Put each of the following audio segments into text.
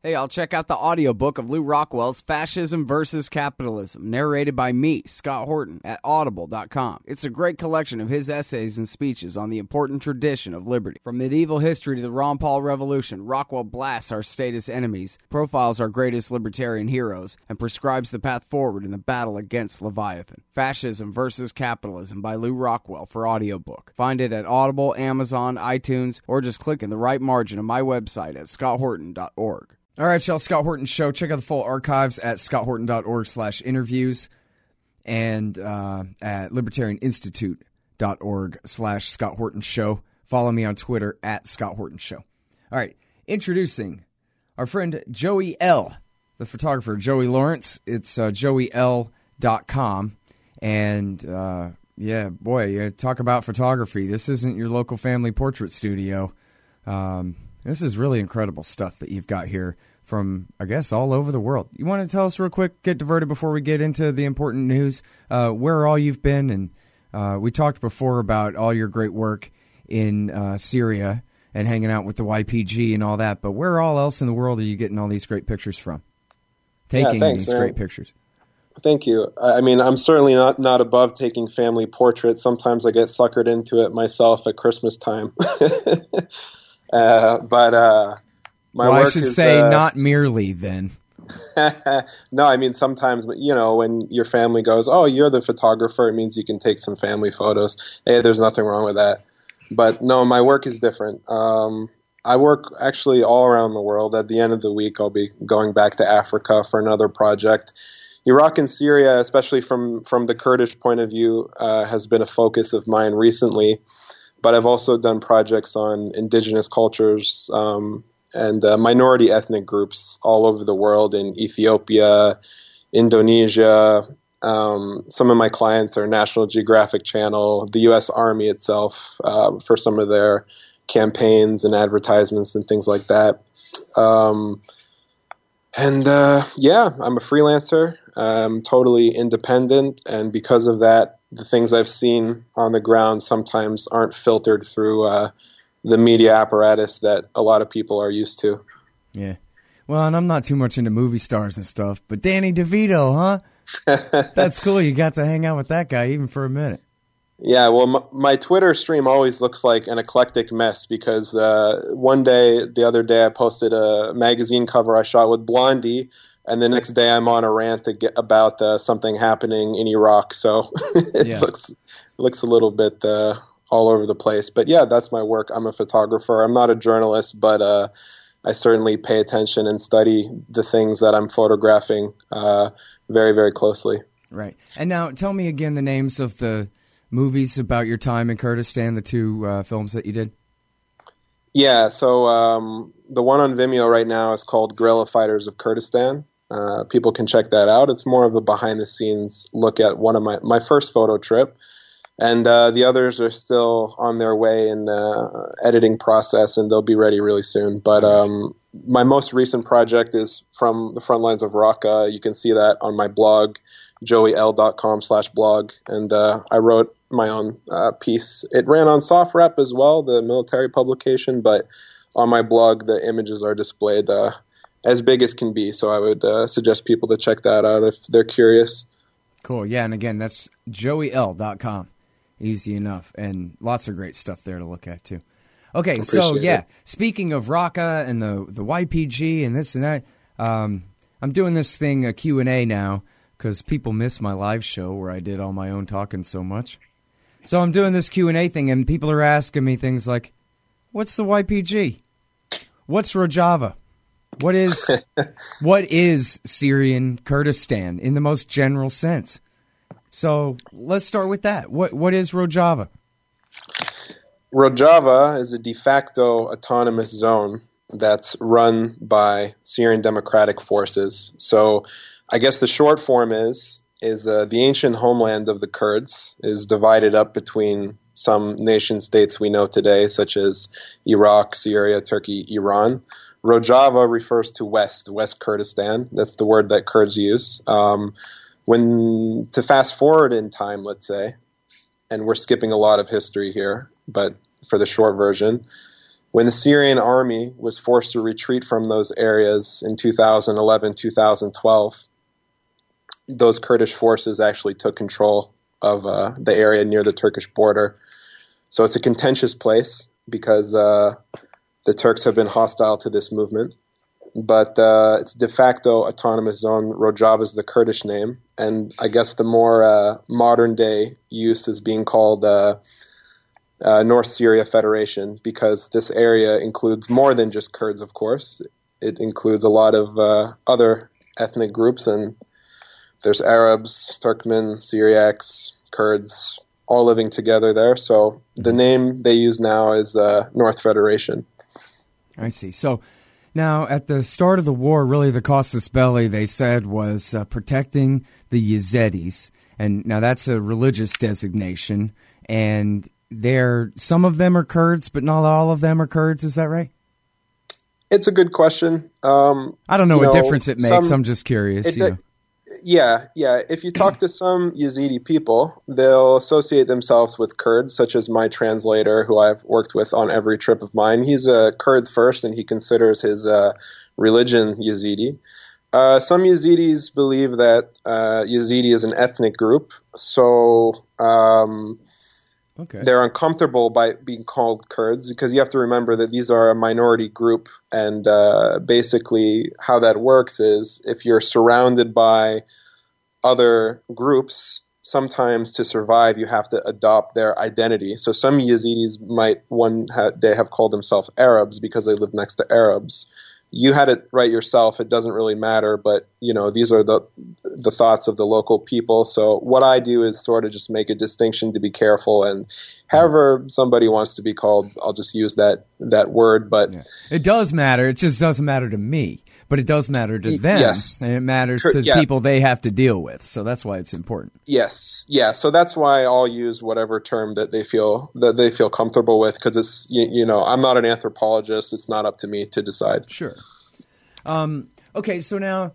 Hey, I'll check out the audiobook of Lew Rockwell's Fascism versus Capitalism, narrated by me, Scott Horton, at audible.com. It's a great collection of his essays and speeches on the important tradition of liberty. From medieval history to the Ron Paul Revolution, Rockwell blasts our statist enemies, profiles our greatest libertarian heroes, and prescribes the path forward in the battle against Leviathan. Fascism versus Capitalism by Lew Rockwell for audiobook. Find it at Audible, Amazon, iTunes, or just click in the right margin of my website at scotthorton.org. All right, y'all, Scott Horton Show. Check out the full archives at scotthorton.org/interviews and at libertarianinstitute.org/Scott Horton Show. Follow me on Twitter at Scott Horton Show. All right, introducing our friend Joey L., the photographer, Joey Lawrence. It's joeyl.com. And, yeah, boy, you talk about photography. This isn't your local family portrait studio. This is really incredible stuff that you've got here from, I guess, all over the world. You want to tell us real quick, get diverted before we get into the important news, where all you've been? And we talked before about all your great work in Syria and hanging out with the YPG and all that, but where all else in the world are you getting all these great pictures from? Taking these great pictures. Thank you. I mean, I'm certainly not above taking family portraits. Sometimes I get suckered into it myself at Christmas time. My work I should say not merely then. No, I mean, sometimes, when your family goes, oh, you're the photographer, it means you can take some family photos. Hey, there's nothing wrong with that. But no, my work is different. I work actually all around the world. At the end of the week, I'll be going back to Africa for another project. Iraq and Syria, especially from the Kurdish point of view, has been a focus of mine recently. But I've also done projects on indigenous cultures and minority ethnic groups all over the world, in Ethiopia, Indonesia. Some of my clients are National Geographic Channel, the U.S. Army itself, for some of their campaigns and advertisements and things like that. I'm a freelancer. I'm totally independent, and because of that, the things I've seen on the ground sometimes aren't filtered through the media apparatus that a lot of people are used to. Yeah. Well, and I'm not too much into movie stars and stuff, but Danny DeVito, huh? That's cool. You got to hang out with that guy even for a minute. Yeah, well, my Twitter stream always looks like an eclectic mess because the other day, I posted a magazine cover I shot with Blondie, and the next day I'm on a rant about something happening in Iraq. So it looks a little bit all over the place. But yeah, that's my work. I'm a photographer. I'm not a journalist, but I certainly pay attention and study the things that I'm photographing very, very closely. Right. And now tell me again the names of the movies about your time in Kurdistan, the two films that you did. Yeah, so the one on Vimeo right now is called Guerrilla Fighters of Kurdistan. People can check that out. It's more of a behind-the-scenes look at one of my first photo trip. And the others are still on their way in editing process, and they'll be ready really soon. But my most recent project is from the front lines of Raqqa. You can see that on my blog, joeyl.com/blog. And I wrote my own piece. It ran on SoftRep as well, the military publication, but on my blog, the images are displayed as big as can be. So I would suggest people to check that out if they're curious. Cool. Yeah, and again, that's joeyl.com. Easy enough, and lots of great stuff there to look at, too. Okay, so, yeah, speaking of Raqqa and the YPG and this and that, I'm doing this thing, a Q&A now, because people miss my live show where I did all my own talking so much. So I'm doing this Q&A thing, and people are asking me things like, what's the YPG? What's Rojava? What is Syrian Kurdistan in the most general sense? So let's start with that. What is Rojava? Rojava is a de facto autonomous zone that's run by Syrian Democratic Forces. So I guess the short form is the ancient homeland of the Kurds is divided up between some nation states we know today, such as Iraq, Syria, Turkey, Iran. Rojava refers to West Kurdistan. That's the word that Kurds use. To fast forward in time, let's say, and we're skipping a lot of history here, but for the short version, When the Syrian army was forced to retreat from those areas in 2011, 2012, those Kurdish forces actually took control of the area near the Turkish border. So it's a contentious place because the Turks have been hostile to this movement. But it's de facto autonomous zone. Rojava is the Kurdish name. And I guess the more modern day use is being called North Syria Federation, because this area includes more than just Kurds, of course. It includes a lot of other ethnic groups, and there's Arabs, Turkmen, Syriacs, Kurds, all living together there. So the name they use now is North Federation. I see. So now, at the start of the war, really the casus belli, they said, was protecting the Yazidis. And now that's a religious designation, and some of them are Kurds, but not all of them are Kurds. Is that right? It's a good question. I don't know what difference it makes. I'm just curious. Yeah. If you talk to some Yazidi people, they'll associate themselves with Kurds, such as my translator, who I've worked with on every trip of mine. He's a Kurd first, and he considers his religion Yazidi. Some Yazidis believe that Yazidi is an ethnic group, so they're uncomfortable by being called Kurds, because you have to remember that these are a minority group, and basically how that works is if you're surrounded by other groups, sometimes to survive you have to adopt their identity. So some Yazidis might one day have called themselves Arabs because they live next to Arabs. You had it right yourself. It doesn't really matter, but these are the thoughts of the local people. So what I do is sort of just make a distinction to be careful, and however somebody wants to be called, I'll just use that word. But it does matter. It just doesn't matter to me, but it does matter to them, yes. And it matters to the people they have to deal with. So that's why it's important. Yes, yeah. So that's why I'll use whatever term that they feel comfortable with, because it's I'm not an anthropologist. It's not up to me to decide. Sure. Okay, so now,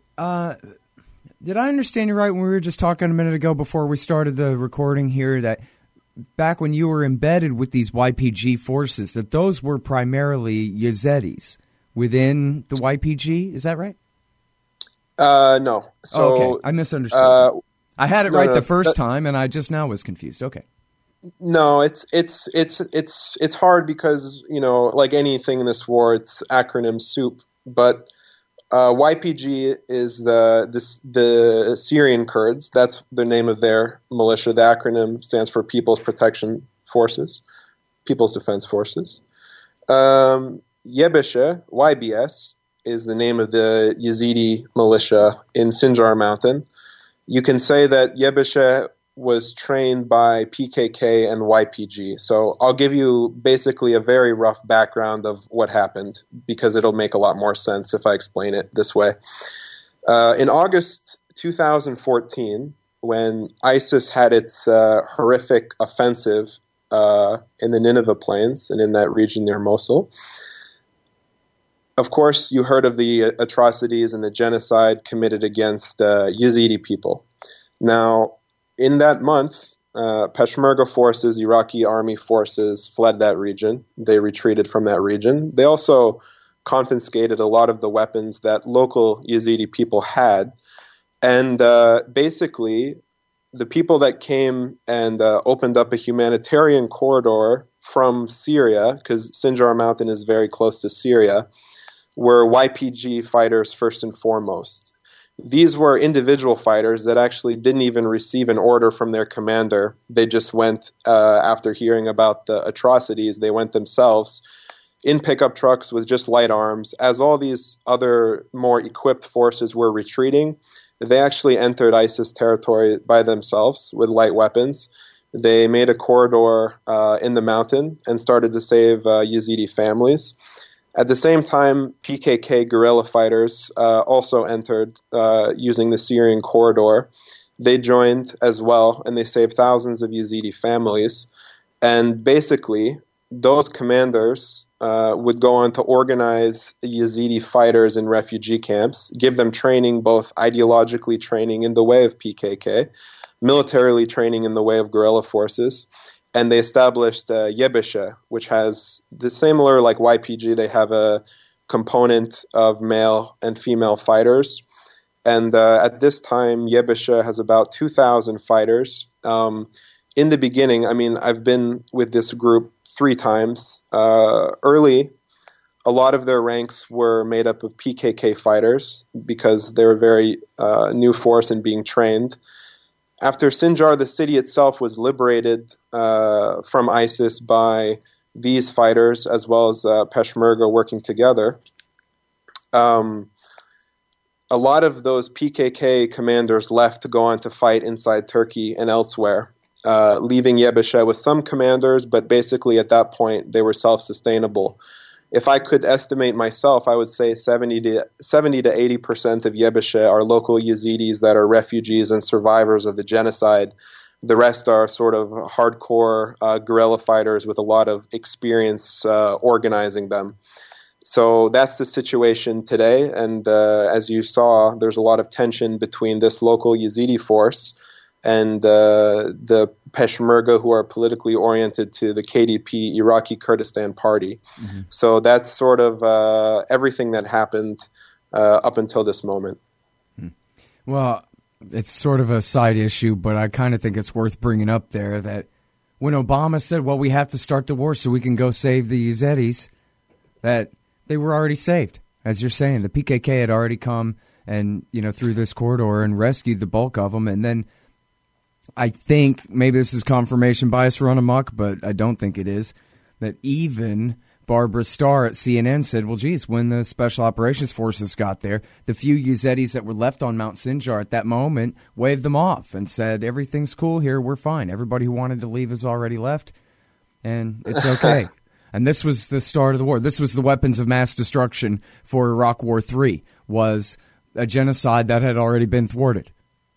did I understand you right when we were just talking a minute ago before we started the recording here that back when you were embedded with these YPG forces, that those were primarily Yazidis within the YPG? Is that right? No. So, okay, I misunderstood. I had it right the first time, and I just now was confused. Okay. No, it's hard because like anything in this war, it's acronym soup. But YPG is the Syrian Kurds. That's the name of their militia. The acronym stands for People's Protection Forces, People's Defense Forces. Yebeshe, YBS, is the name of the Yazidi militia in Sinjar Mountain. You can say that Yebeshe was trained by PKK and YPG. So I'll give you basically a very rough background of what happened, because it'll make a lot more sense if I explain it this way. In August 2014, when ISIS had its horrific offensive in the Nineveh Plains and in that region near Mosul, of course, you heard of the atrocities and the genocide committed against Yazidi people. Now, in that month, Peshmerga forces, Iraqi army forces, fled that region. They retreated from that region. They also confiscated a lot of the weapons that local Yazidi people had. And basically, the people that came and opened up a humanitarian corridor from Syria, because Sinjar Mountain is very close to Syria, were YPG fighters first and foremost. These were individual fighters that actually didn't even receive an order from their commander. They just went, after hearing about the atrocities, they went themselves in pickup trucks with just light arms. As all these other more equipped forces were retreating, they actually entered ISIS territory by themselves with light weapons. They made a corridor in the mountain and started to save Yazidi families. At the same time, PKK guerrilla fighters also entered using the Syrian corridor. They joined as well, and they saved thousands of Yazidi families. And basically, those commanders would go on to organize Yazidi fighters in refugee camps, give them training, both ideologically training in the way of PKK, militarily training in the way of guerrilla forces. and they established Yebeshe, which has the similar like YPG. They have a component of male and female fighters. And at this time, Yebeshe has about 2,000 fighters. In the beginning, I mean, I've been with this group 3 times. Early, a lot of their ranks were made up of PKK fighters because they were very new force and being trained. After Sinjar, the city itself was liberated from ISIS by these fighters as well as Peshmerga working together. A lot of those PKK commanders left to go on to fight inside Turkey and elsewhere, leaving Yebeshe with some commanders, but basically at that point they were self-sustainable. If I could estimate myself, I would say 70 to 80% of Yebeshe are local Yazidis that are refugees and survivors of the genocide. The rest are sort of hardcore guerrilla fighters with a lot of experience organizing them. So that's the situation today, and as you saw, there's a lot of tension between this local Yazidi force and the Peshmerga, who are politically oriented to the KDP, Iraqi Kurdistan Party. Mm-hmm. So that's sort of everything that happened up until this moment. Well, it's sort of a side issue, but I kind of think it's worth bringing up there that when Obama said, well, we have to start the war so we can go save the Yazidis, that they were already saved. As you're saying, the PKK had already come and, through this corridor and rescued the bulk of them. And then I think, maybe this is confirmation bias run amok, but I don't think it is, that even Barbara Starr at CNN said, well, geez, when the Special Operations Forces got there, the few Yazidis that were left on Mount Sinjar at that moment waved them off and said, everything's cool here, we're fine. Everybody who wanted to leave has already left, and it's okay. And this was the start of the war. This was the weapons of mass destruction for Iraq War III, was a genocide that had already been thwarted.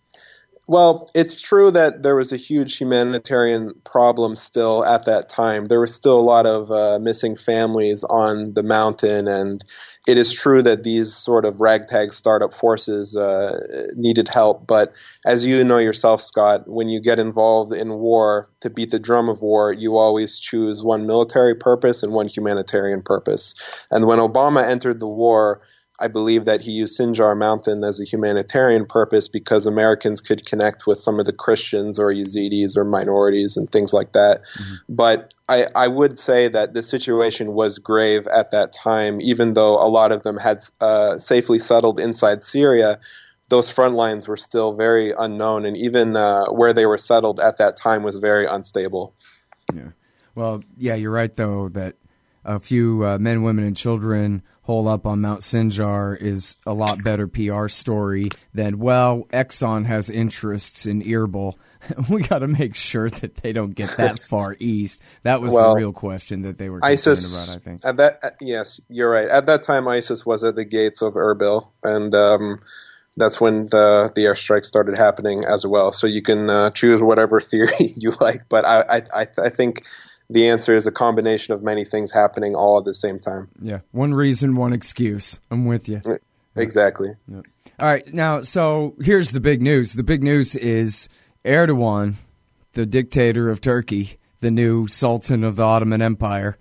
Well, it's true that there was a huge humanitarian problem still at that time. There was still a lot of missing families on the mountain, and it is true that these sort of ragtag startup forces needed help. But as you know yourself, Scott, when you get involved in war, to beat the drum of war, you always choose one military purpose and one humanitarian purpose. And when Obama entered the war, I believe that he used Sinjar Mountain as a humanitarian purpose because Americans could connect with some of the Christians or Yazidis or minorities and things like that. Mm-hmm. But I would say that the situation was grave at that time, even though a lot of them had safely settled inside Syria. Those front lines were still very unknown, and even where they were settled at that time was very unstable. Yeah. Well, yeah, you're right, though, that a few men, women, and children hole up on Mount Sinjar is a lot better PR story than, well, Exxon has interests in Erbil. We got to make sure that they don't get that far east. That was the real question that they were concerned about, I think. Yes, you're right. At that time, ISIS was at the gates of Erbil, and that's when the airstrikes started happening as well. So you can choose whatever theory you like, but I think the answer is a combination of many things happening all at the same time. Yeah. One reason, one excuse. I'm with you. Exactly. Yeah. All right. Now, so here's the big news. The big news is Erdogan, the dictator of Turkey, the new Sultan of the Ottoman Empire,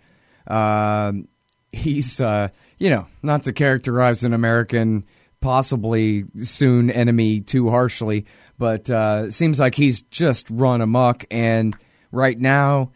he's, not to characterize an American possibly soon enemy too harshly, but seems like he's just run amok. And right now,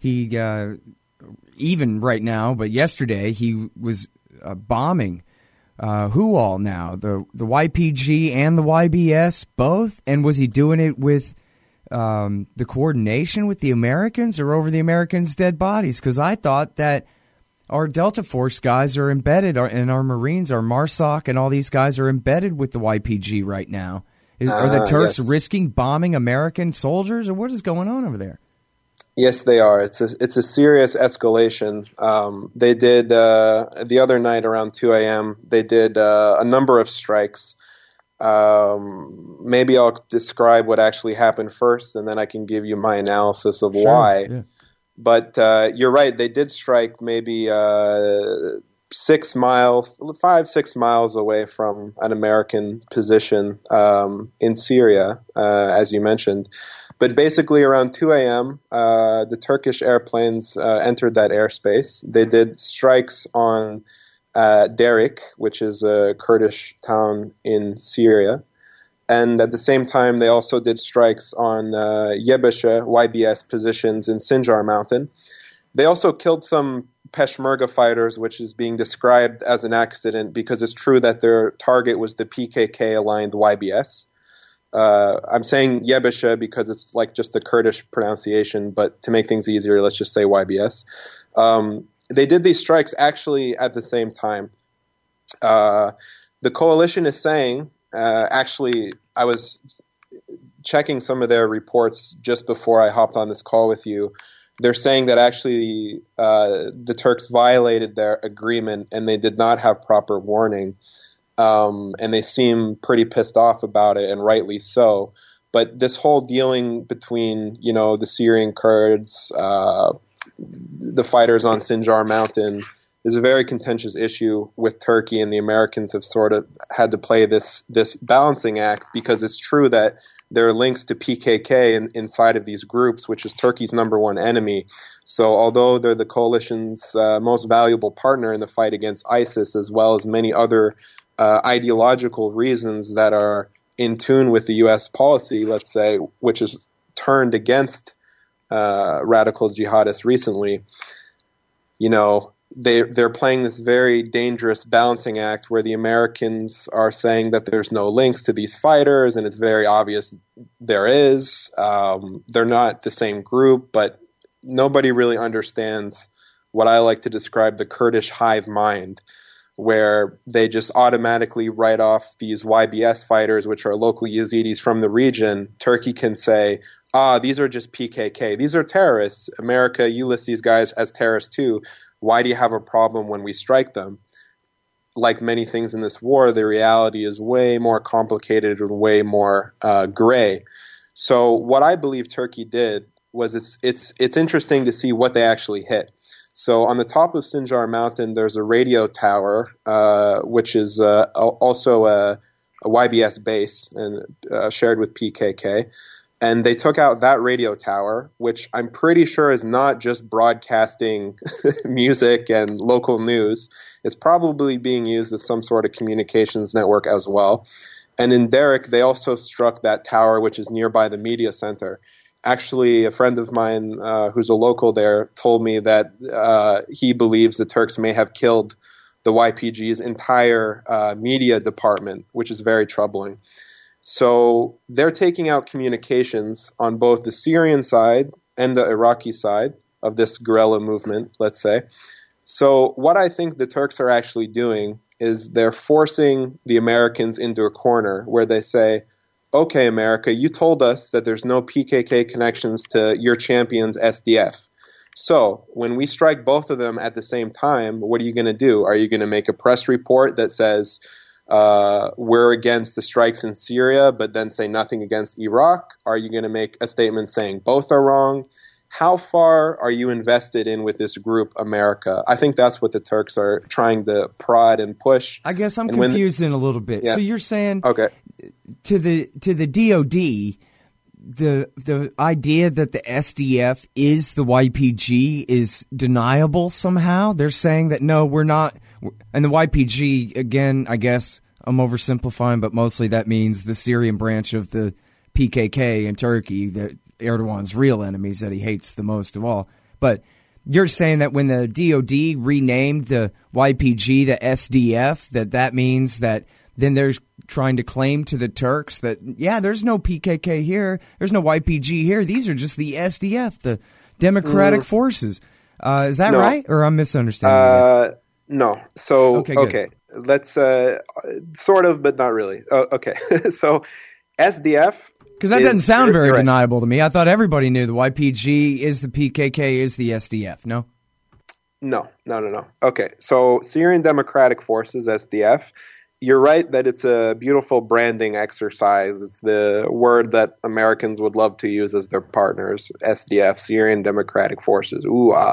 but yesterday he was bombing who all now? The YPG and the YBS both? And was he doing it with the coordination with the Americans or over the Americans' dead bodies? Because I thought that our Delta Force guys are embedded, and our Marines, our MARSOC, and all these guys are embedded with the YPG right now. Are the Turks risking bombing American soldiers, or what is going on over there? Yes, they are. It's a serious escalation. They did the other night around 2 a.m. They did a number of strikes. Maybe I'll describe what actually happened first, and then I can give you my analysis of why. Yeah. But you're right. They did strike maybe 6 miles, 5-6 miles away from an American position in Syria, as you mentioned. But basically, around 2 a.m., the Turkish airplanes entered that airspace. They did strikes on Derik, which is a Kurdish town in Syria. And at the same time, they also did strikes on Yebeshe, YBS positions in Sinjar Mountain. They also killed some Peshmerga fighters, which is being described as an accident because it's true that their target was the PKK-aligned YBS. I'm saying Yebeshe because it's like just the Kurdish pronunciation, but to make things easier, let's just say YBS. They did these strikes actually at the same time. The coalition is saying, actually, I was checking some of their reports just before I hopped on this call with you. They're saying that actually the Turks violated their agreement and they did not have proper warning. And they seem pretty pissed off about it, and rightly so. But this whole dealing between, the Syrian Kurds, the fighters on Sinjar Mountain, is a very contentious issue with Turkey, and the Americans have sort of had to play this balancing act because it's true that there are links to PKK inside of these groups, which is Turkey's number one enemy. So although they're the coalition's most valuable partner in the fight against ISIS, as well as many other ideological reasons that are in tune with the U.S. policy, let's say, which is turned against radical jihadists recently, they're playing this very dangerous balancing act where the Americans are saying that there's no links to these fighters, and it's very obvious there is. They're not the same group, but nobody really understands what I like to describe the Kurdish hive mind, where they just automatically write off these YBS fighters, which are local Yazidis from the region. Turkey can say, these are just PKK. These are terrorists. America, you list these guys as terrorists too. Why do you have a problem when we strike them? Like many things in this war, the reality is way more complicated and way more gray. So what I believe Turkey did was it's interesting to see what they actually hit. So on the top of Sinjar Mountain, there's a radio tower, which is also a YBS base and shared with PKK. And they took out that radio tower, which I'm pretty sure is not just broadcasting music and local news. It's probably being used as some sort of communications network as well. And in Derik, they also struck that tower, which is nearby the media center. Actually, a friend of mine who's a local there told me that he believes the Turks may have killed the YPG's entire media department, which is very troubling. So they're taking out communications on both the Syrian side and the Iraqi side of this guerrilla movement, let's say. So what I think the Turks are actually doing is they're forcing the Americans into a corner where they say, okay, America, you told us that there's no PKK connections to your champions SDF. So when we strike both of them at the same time, what are you going to do? Are you going to make a press report that says we're against the strikes in Syria, but then say nothing against Iraq? Are you going to make a statement saying both are wrong? How far are you invested in with this group, America? I think that's what the Turks are trying to prod and push. I guess I'm confused in a little bit. Yeah. So you're saying to the DOD, the idea that the SDF is the YPG is deniable somehow? They're saying that, no, we're not. And the YPG, again, I guess I'm oversimplifying, but mostly that means the Syrian branch of the PKK in Turkey, that Erdogan's real enemies that he hates the most of all. But you're saying that when the DOD renamed the YPG the SDF, that means that then they're trying to claim to the Turks that, yeah, there's no PKK here, there's no YPG here, these are just the SDF, the Democratic Forces. Is that right? Or I'm misunderstanding? No. So, okay. Let's sort of, but not really. Okay. So SDF. Because that doesn't sound very deniable to me. I thought everybody knew the YPG is the PKK is the SDF. No? No. Okay. So Syrian Democratic Forces, SDF. You're right that it's a beautiful branding exercise. It's the word that Americans would love to use as their partners, SDF, Syrian Democratic Forces.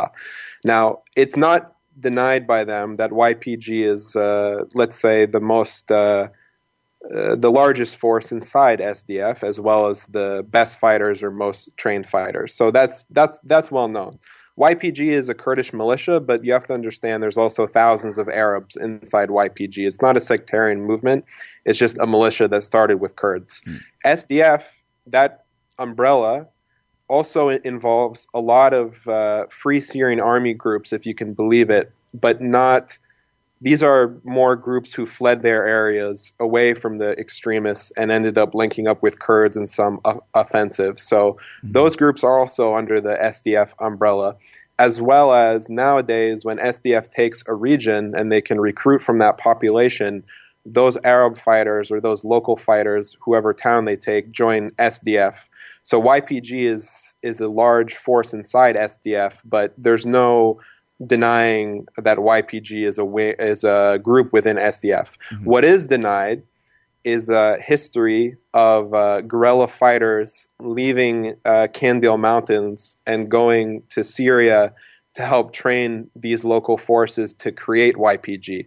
Now, it's not denied by them that YPG is, let's say, the most the largest force inside SDF, as well as the best fighters or most trained fighters. So that's well known. YPG is a Kurdish militia, but you have to understand there's also thousands of Arabs inside YPG. It's not a sectarian movement. It's just a militia that started with Kurds. SDF, that umbrella, also involves a lot of Free Syrian Army groups, if you can believe it, but not... These are more groups who fled their areas away from the extremists and ended up linking up with Kurds in some offensive. So those groups are also under the SDF umbrella, as well as nowadays when SDF takes a region and they can recruit from that population, those Arab fighters or those local fighters, whoever town they take, join SDF. So YPG is a large force inside SDF, but there's no denying that YPG is a group within SDF. What is denied is a history of guerrilla fighters leaving Kandil Mountains and going to Syria to help train these local forces to create YPG.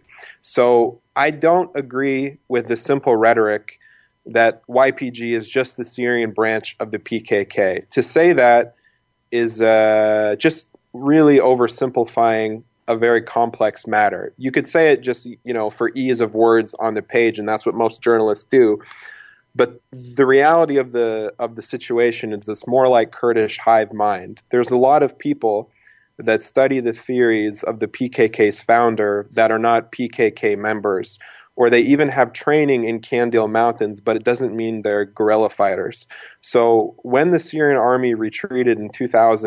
So I don't agree with the simple rhetoric that YPG is just the Syrian branch of the PKK. To say that is just really oversimplifying a very complex matter. You could say it just, for ease of words on the page, and that's what most journalists do. But the reality of the situation is it's more like Kurdish hive mind. There's a lot of people that study the theories of the PKK's founder that are not PKK members, or they even have training in Kandil Mountains, but it doesn't mean they're guerrilla fighters. So when the Syrian army retreated in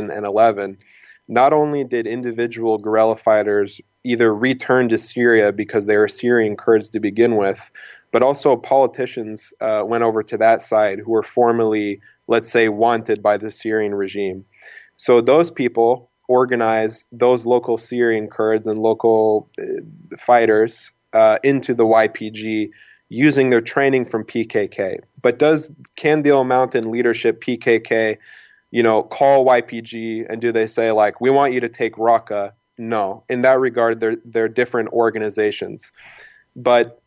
2011, not only did individual guerrilla fighters either return to Syria because they were Syrian Kurds to begin with, but also politicians went over to that side who were formerly, let's say, wanted by the Syrian regime. So those people organized those local Syrian Kurds and local fighters into the YPG using their training from PKK. But does Kandil Mountain leadership, PKK, call YPG and do they say, like, we want you to take Raqqa? No. In that regard, they're different organizations. But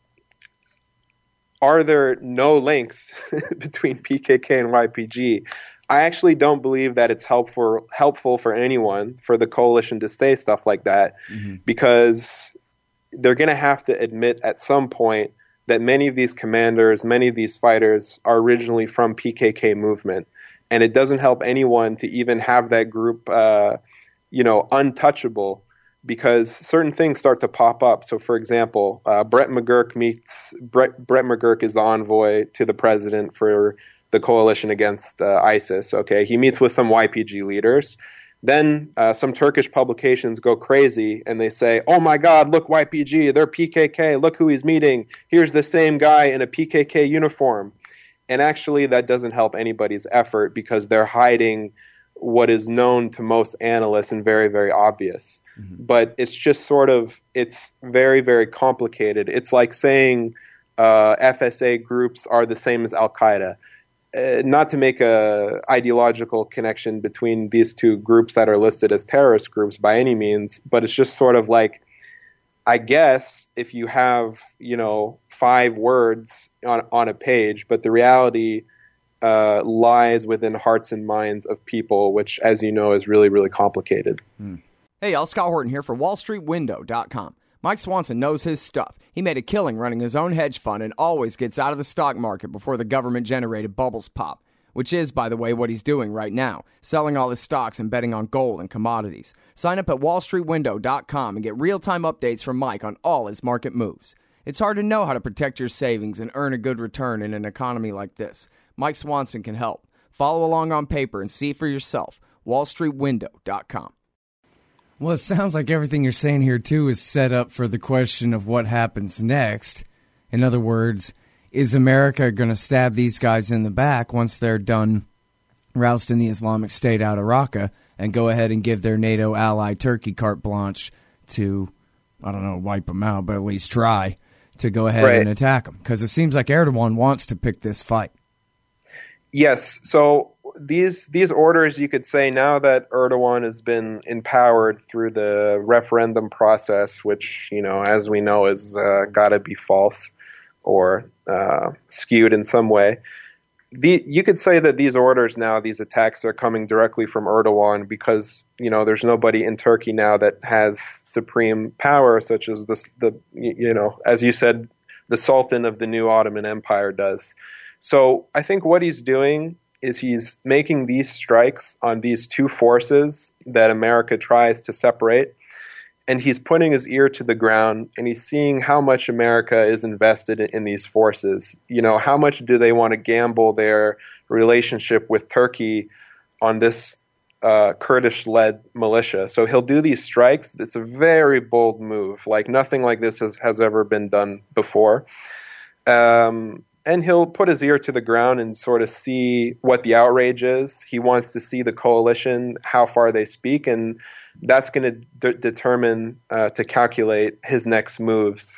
are there no links between PKK and YPG? I actually don't believe that it's helpful for anyone, for the coalition to say stuff like that, because they're going to have to admit at some point that many of these commanders, many of these fighters are originally from PKK movement. And it doesn't help anyone to even have that group, untouchable, because certain things start to pop up. So, for example, Brett McGurk is the envoy to the president for the coalition against ISIS. Okay, he meets with some YPG leaders. Then some Turkish publications go crazy and they say, "Oh my God, look, YPG, they're PKK. Look who he's meeting. Here's the same guy in a PKK uniform." And actually, that doesn't help anybody's effort because they're hiding what is known to most analysts and very, very obvious. But it's just it's very, very complicated. It's like saying FSA groups are the same as Al-Qaeda. Not to make a ideological connection between these two groups that are listed as terrorist groups by any means, but it's just sort of like, I guess if you have, 5 words on a page, but the reality lies within hearts and minds of people, which, as you know, is really, really complicated. Hey, y'all, Scott Horton here for WallStreetWindow.com. Mike Swanson knows his stuff. He made a killing running his own hedge fund and always gets out of the stock market before the government-generated bubbles pop, which is, by the way, what he's doing right now, selling all his stocks and betting on gold and commodities. Sign up at WallStreetWindow.com and get real-time updates from Mike on all his market moves. It's hard to know how to protect your savings and earn a good return in an economy like this. Mike Swanson can help. Follow along on paper and see for yourself. WallStreetWindow.com. Well, it sounds like everything you're saying here, too, is set up for the question of what happens next. In other words, is America going to stab these guys in the back once they're done rousting the Islamic State out of Raqqa and go ahead and give their NATO ally Turkey carte blanche to, I don't know, wipe them out, but at least try to go ahead and attack them? Because it seems like Erdogan wants to pick this fight. Yes. So these orders, you could say, now that Erdogan has been empowered through the referendum process, which, as we know, is got to be false. or skewed in some way. You could say that these orders now, these attacks are coming directly from Erdogan because, there's nobody in Turkey now that has supreme power, such as as you said, the Sultan of the new Ottoman Empire does. So I think what he's doing is he's making these strikes on these two forces that America tries to separate. And he's putting his ear to the ground and he's seeing how much America is invested in these forces. How much do they want to gamble their relationship with Turkey on this Kurdish-led militia? So he'll do these strikes. It's a very bold move. Like nothing like this has ever been done before. And he'll put his ear to the ground and sort of see what the outrage is. He wants to see the coalition, how far they speak, and that's going to determine, to calculate his next moves.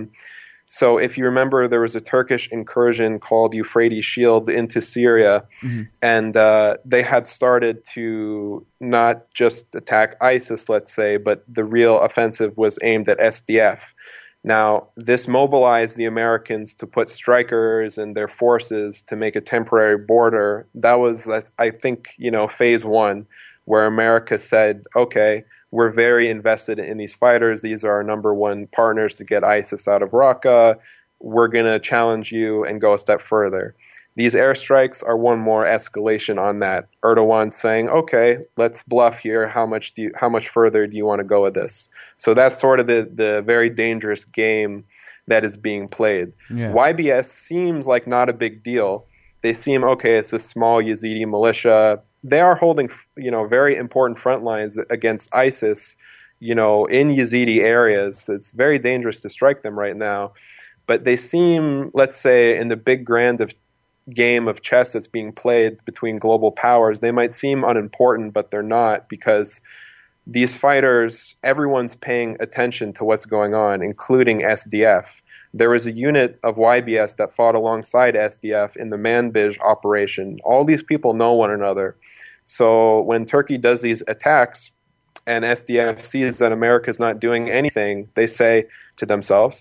So if you remember, there was a Turkish incursion called Euphrates Shield into Syria, and they had started to not just attack ISIS, let's say, but the real offensive was aimed at SDF. Now, this mobilized the Americans to put strikers and their forces to make a temporary border. That was, I think, phase one, where America said, okay, we're very invested in these fighters. These are our number one partners to get ISIS out of Raqqa. We're going to challenge you and go a step further. These airstrikes are one more escalation on that. Erdogan saying, okay, let's bluff here. How much further do you want to go with this? So that's sort of the very dangerous game that is being played. Yeah. YBS seems like not a big deal. They seem, okay, it's a small Yazidi militia. They are holding, very important front lines against ISIS, in Yazidi areas. It's very dangerous to strike them right now. But they seem, let's say, in the big grand game of chess that's being played between global powers, they might seem unimportant, but they're not, because these fighters, everyone's paying attention to what's going on, including SDF. There was a unit of YBS that fought alongside SDF in the Manbij operation. All these people know one another. So when Turkey does these attacks and SDF sees that America's not doing anything, they say to themselves,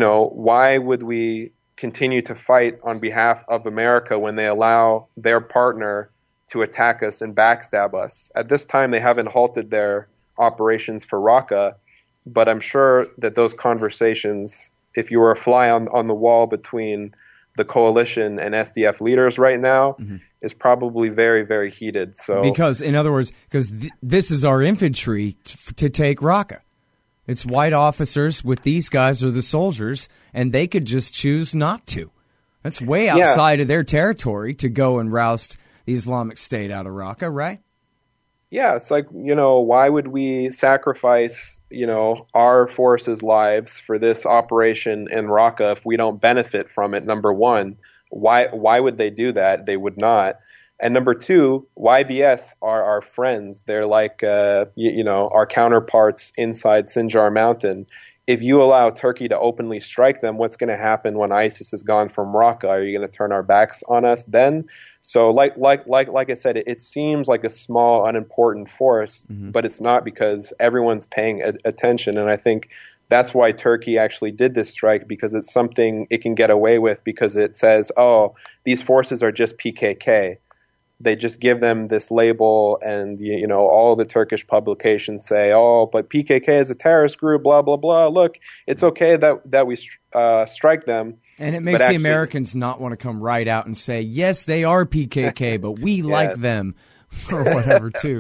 why would we continue to fight on behalf of America when they allow their partner to attack us and backstab us? At this time, they haven't halted their operations for Raqqa, but I'm sure that those conversations, if you were a fly on the wall between the coalition and SDF leaders right now, is probably very, very heated. So, because, in other words, this is our infantry to take Raqqa. It's white officers with these guys are the soldiers, and they could just choose not to. That's way outside of their territory to go and roust the Islamic State out of Raqqa, right? Yeah, it's like, why would we sacrifice, our forces' lives for this operation in Raqqa if we don't benefit from it, number one? Why would they do that? They would not. And number two, YBS are our friends. They're like, our counterparts inside Sinjar Mountain. If you allow Turkey to openly strike them, what's going to happen when ISIS is gone from Raqqa? Are you going to turn our backs on us then? So, like I said, it seems like a small, unimportant force, but it's not, because everyone's paying attention. And I think that's why Turkey actually did this strike, because it's something it can get away with, because it says, oh, these forces are just PKK. They just give them this label, and all the Turkish publications say, "Oh, but PKK is a terrorist group." Blah blah blah. Look, it's okay that we strike them, and it makes the Americans not want to come right out and say, "Yes, they are PKK, but we like them," or whatever. Too,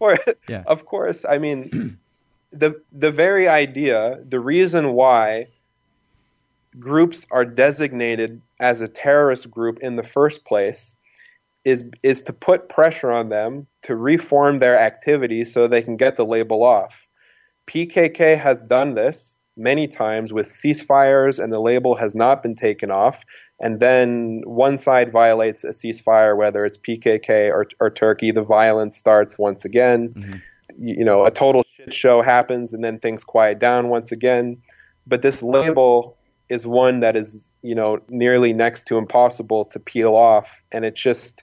Of course. I mean, the very idea, the reason why groups are designated as a terrorist group in the first place is to put pressure on them to reform their activity so they can get the label off. PKK has done this many times with ceasefires, and the label has not been taken off. And then one side violates a ceasefire, whether it's PKK or Turkey, the violence starts once again. A total shit show happens, and then things quiet down once again. But this label is one that is, nearly next to impossible to peel off. And it's just,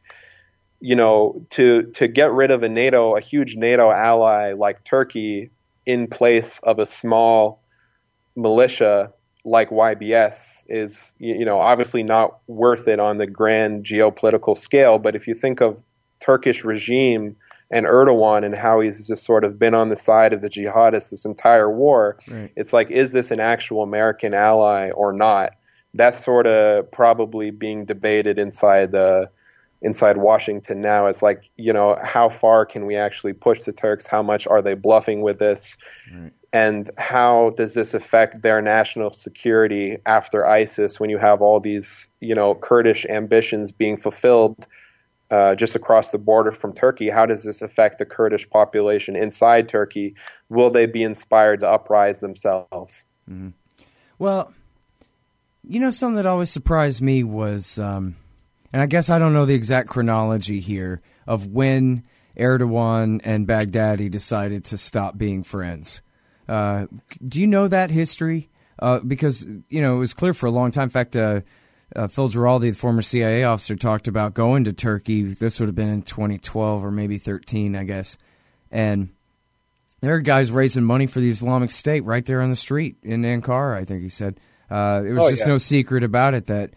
to get rid of a huge NATO ally like Turkey in place of a small militia like YBS is, obviously not worth it on the grand geopolitical scale. But if you think of Turkish regime and Erdogan and how he's just sort of been on the side of the jihadists this entire war, Right. It's like, is this an actual American ally or not? That's sort of probably being debated inside Washington now. It's like, how far can we actually push the Turks? How much are they bluffing with this? Right. And how does this affect their national security after ISIS when you have all these, Kurdish ambitions being fulfilled just across the border from Turkey? How does this affect the Kurdish population inside Turkey? Will they be inspired to uprise themselves? Mm-hmm. Well, something that always surprised me was, and I guess I don't know the exact chronology here of when Erdogan and Baghdadi decided to stop being friends. Do you know that history? Because, it was clear for a long time. In fact, Phil Giraldi, the former CIA officer, talked about going to Turkey. This would have been in 2012 or maybe 13, I guess. And there are guys raising money for the Islamic State right there on the street in Ankara, I think he said. It was no secret about it that,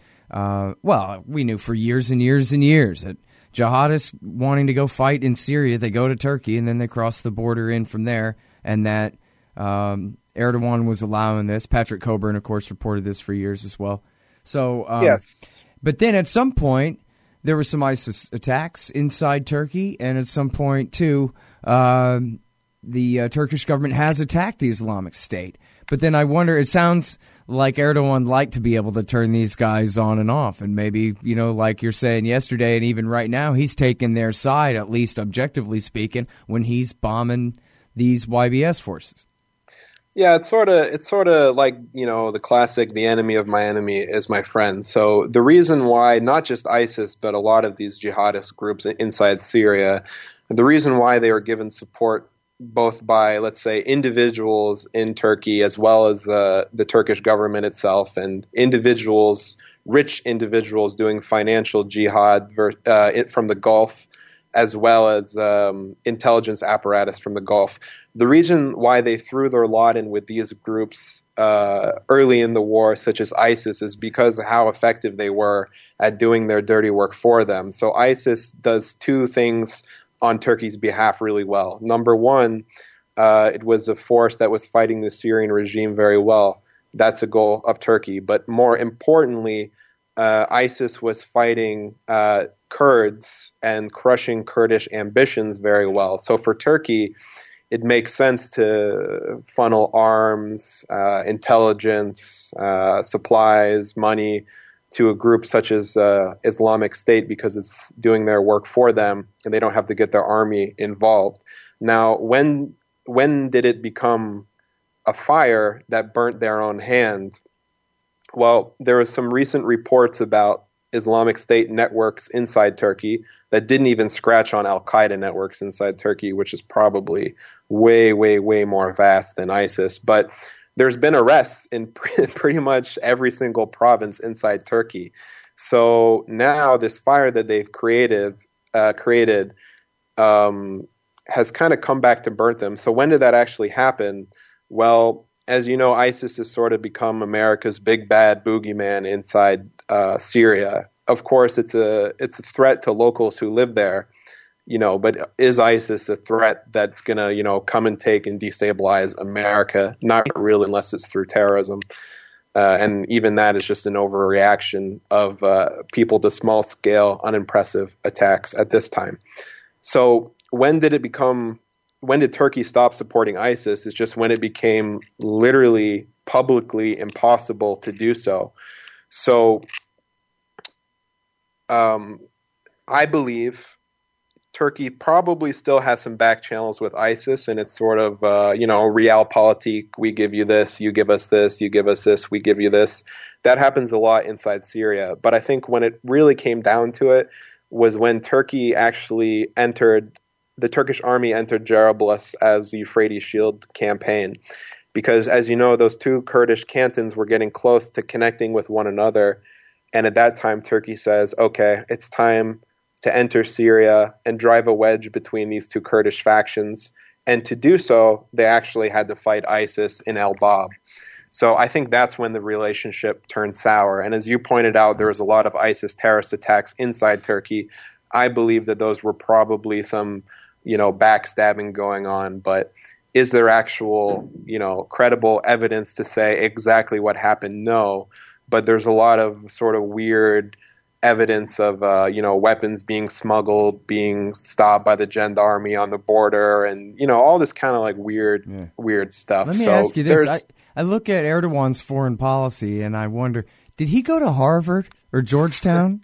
we knew for years and years and years that jihadists wanting to go fight in Syria, they go to Turkey and then they cross the border in from there, and that Erdogan was allowing this. Patrick Coburn, of course, reported this for years as well. So, yes. But then at some point, there were some ISIS attacks inside Turkey, and at some point, too, the Turkish government has attacked the Islamic State. But then I wonder, it sounds like Erdogan liked to be able to turn these guys on and off. And maybe, like you're saying yesterday and even right now, he's taking their side, at least objectively speaking, when he's bombing these YBS forces. Yeah, it's sort of like, the classic, the enemy of my enemy is my friend. So the reason why not just ISIS, but a lot of these jihadist groups inside Syria, the reason why they were given support both by, let's say, individuals in Turkey as well as the Turkish government itself, and rich individuals doing financial jihad from the Gulf, as well as intelligence apparatus from the Gulf. The reason why they threw their lot in with these groups early in the war, such as ISIS, is because of how effective they were at doing their dirty work for them. So ISIS does two things on Turkey's behalf really well. Number one, it was a force that was fighting the Syrian regime very well. That's a goal of Turkey. But more importantly, ISIS was fighting Kurds and crushing Kurdish ambitions very well. So for Turkey, it makes sense to funnel arms, intelligence, supplies, money to a group such as Islamic State, because it's doing their work for them and they don't have to get their army involved. Now, when did it become a fire that burnt their own hand? Well, there was some recent reports about Islamic State networks inside Turkey that didn't even scratch on Al-Qaeda networks inside Turkey, which is probably way, way, way more vast than ISIS. But there's been arrests in pretty much every single province inside Turkey. So now this fire that they've created has kind of come back to burn them. So when did that actually happen? Well, as you know, ISIS has sort of become America's big bad boogeyman inside Syria. Of course, it's a threat to locals who live there, but is ISIS a threat that's going to, come and take and destabilize America? Not really, unless it's through terrorism. And even that is just an overreaction of people to small-scale, unimpressive attacks at this time. So when did Turkey stop supporting ISIS? It's just when it became literally publicly impossible to do so. So I believe Turkey probably still has some back channels with ISIS, and it's sort of, realpolitik. We give you this, you give us this, you give us this, we give you this. That happens a lot inside Syria. But I think when it really came down to it was when Turkey actually the Turkish army entered Jarablus as the Euphrates Shield campaign. Because, as you know, those two Kurdish cantons were getting close to connecting with one another. And at that time, Turkey says, okay, it's time to enter Syria and drive a wedge between these two Kurdish factions. And to do so, they actually had to fight ISIS in Al-Bab. So I think that's when the relationship turned sour. And as you pointed out, there was a lot of ISIS terrorist attacks inside Turkey. I believe that those were probably some, backstabbing going on. But is there actual, credible evidence to say exactly what happened? No. But there's a lot of sort of weird evidence of, weapons being smuggled, being stopped by the gendarmerie on the border, and, all this kind of like weird stuff. Let me ask you this. I look at Erdogan's foreign policy and I wonder, did he go to Harvard or Georgetown?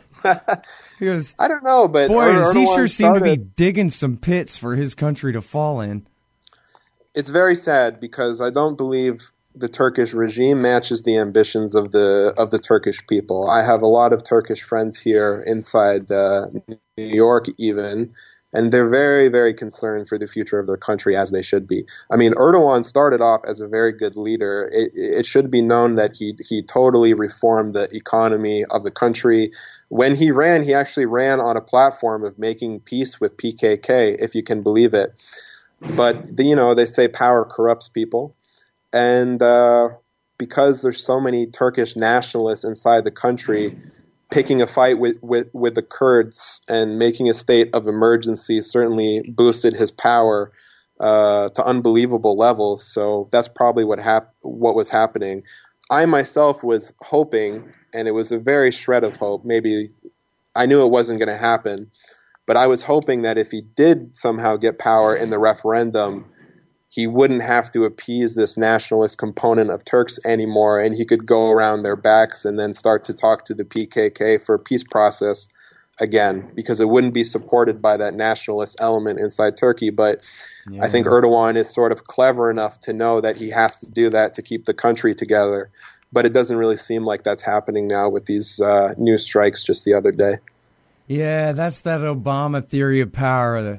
Because, I don't know, but boy, does he Erdogan sure seem to be digging some pits for his country to fall in. It's very sad because I don't believe the Turkish regime matches the ambitions of the Turkish people. I have a lot of Turkish friends here inside New York even, and they're very, very concerned for the future of their country, as they should be. I mean, Erdogan started off as a very good leader. It should be known that he totally reformed the economy of the country. When he ran, he actually ran on a platform of making peace with PKK, if you can believe it. But, they say power corrupts people. And because there's so many Turkish nationalists inside the country, picking a fight with the Kurds and making a state of emergency certainly boosted his power to unbelievable levels. So that's probably what was happening. I myself was hoping, and it was a very shred of hope, maybe I knew it wasn't going to happen, but I was hoping that if he did somehow get power in the referendum, he wouldn't have to appease this nationalist component of Turks anymore, and he could go around their backs and then start to talk to the PKK for a peace process again, because it wouldn't be supported by that nationalist element inside Turkey. But I think Erdogan is sort of clever enough to know that he has to do that to keep the country together. But it doesn't really seem like that's happening now with these new strikes just the other day. Yeah, that's that Obama theory of power.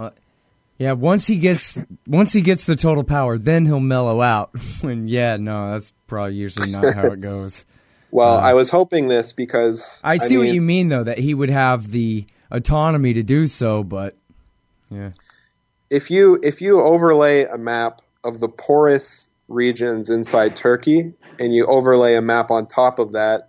Yeah, once he gets the total power, then he'll mellow out. That's probably usually not how it goes. Well, I was hoping this because I see what you mean, though, that he would have the autonomy to do so. But yeah, if you overlay a map of the poorest regions inside Turkey and you overlay a map on top of that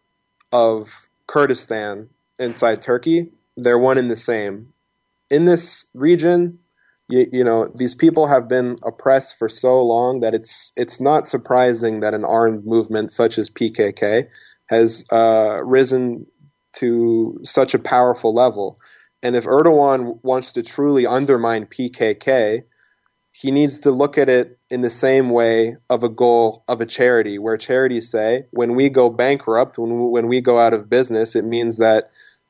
of Kurdistan inside Turkey, they're one and the same. In this region, these people have been oppressed for so long that it's not surprising that an armed movement such as PKK has risen to such a powerful level. And if Erdogan wants to truly undermine PKK, he needs to look at it in the same way of a goal of a charity, where charities say, when we go bankrupt, when we go out of business, it means that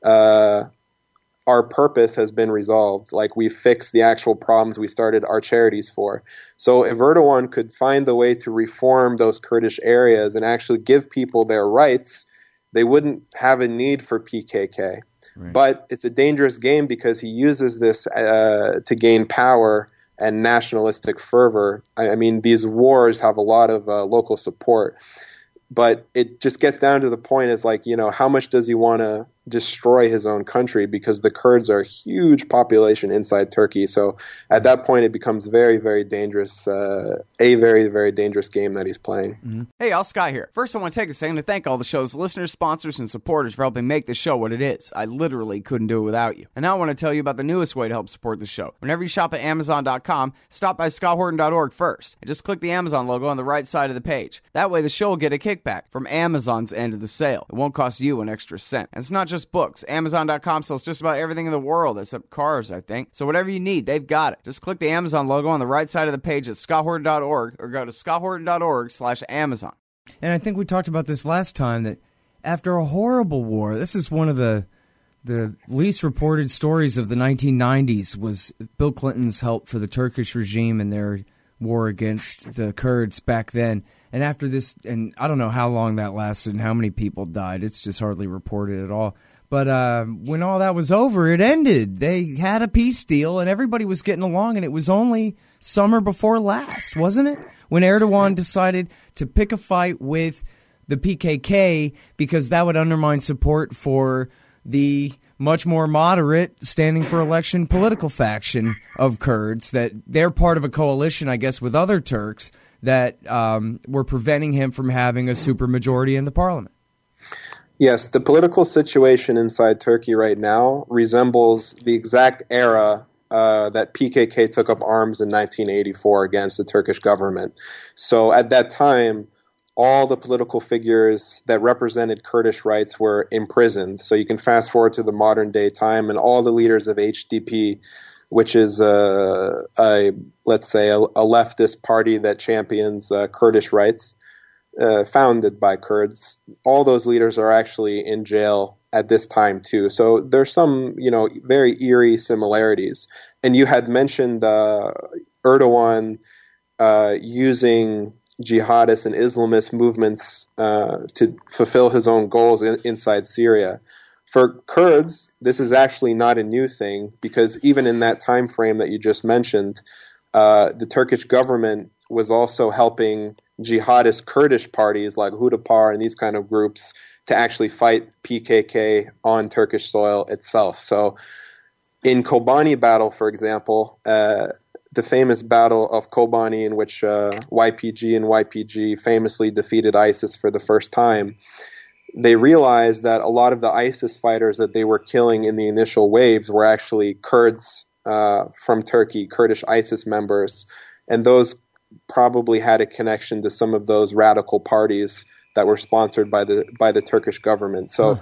our purpose has been resolved. Like, we fixed the actual problems we started our charities for. So if Erdogan could find the way to reform those Kurdish areas and actually give people their rights, they wouldn't have a need for PKK. Right. But it's a dangerous game because he uses this to gain power and nationalistic fervor. I mean, these wars have a lot of local support. But it just gets down to the point is like, how much does he want to destroy his own country? Because the Kurds are a huge population inside Turkey. So at that point, it becomes very, very dangerous, a very, very dangerous game that he's playing. Mm-hmm. Hey, Al Sky here. First, I want to take a second to thank all the show's listeners, sponsors, and supporters for helping make the show what it is. I literally couldn't do it without you. And now I want to tell you about the newest way to help support the show. Whenever you shop at Amazon.com, stop by ScottHorton.org first, and just click the Amazon logo on the right side of the page. That way, the show will get a kickback from Amazon's end of the sale. It won't cost you an extra cent. And it's not just books. Amazon.com sells just about everything in the world except cars, I think. So whatever you need, they've got it. Just click the Amazon logo on the right side of the page at ScottHorton.org or go to ScottHorton.org/Amazon. And I think we talked about this last time, that after a horrible war, this is one of the least reported stories of the 1990s, was Bill Clinton's help for the Turkish regime in their war against the Kurds back then. And after this, and I don't know how long that lasted and how many people died. It's just hardly reported at all. But when all that was over, it ended. They had a peace deal, and everybody was getting along, and it was only summer before last, wasn't it? When Erdogan decided to pick a fight with the PKK because that would undermine support for the much more moderate standing for election political faction of Kurds, that they're part of a coalition, I guess, with other Turks that were preventing him from having a supermajority in the parliament. Yes, the political situation inside Turkey right now resembles the exact era that PKK took up arms in 1984 against the Turkish government. So at that time, all the political figures that represented Kurdish rights were imprisoned. So you can fast forward to the modern day time, and all the leaders of HDP, which is let's say a leftist party that champions Kurdish rights, founded by Kurds, all those leaders are actually in jail at this time too. So there's some, very eerie similarities. And you had mentioned Erdogan using jihadist and Islamist movements to fulfill his own goals inside Syria. For Kurds, this is actually not a new thing, because even in that time frame that you just mentioned, the Turkish government was also helping jihadist Kurdish parties like Hudapar and these kind of groups to actually fight PKK on Turkish soil itself. So in Kobani battle, for example, the famous Battle of Kobani, in which YPG famously defeated ISIS for the first time, they realized that a lot of the ISIS fighters that they were killing in the initial waves were actually Kurds from Turkey, Kurdish ISIS members, and those probably had a connection to some of those radical parties that were sponsored by the Turkish government. So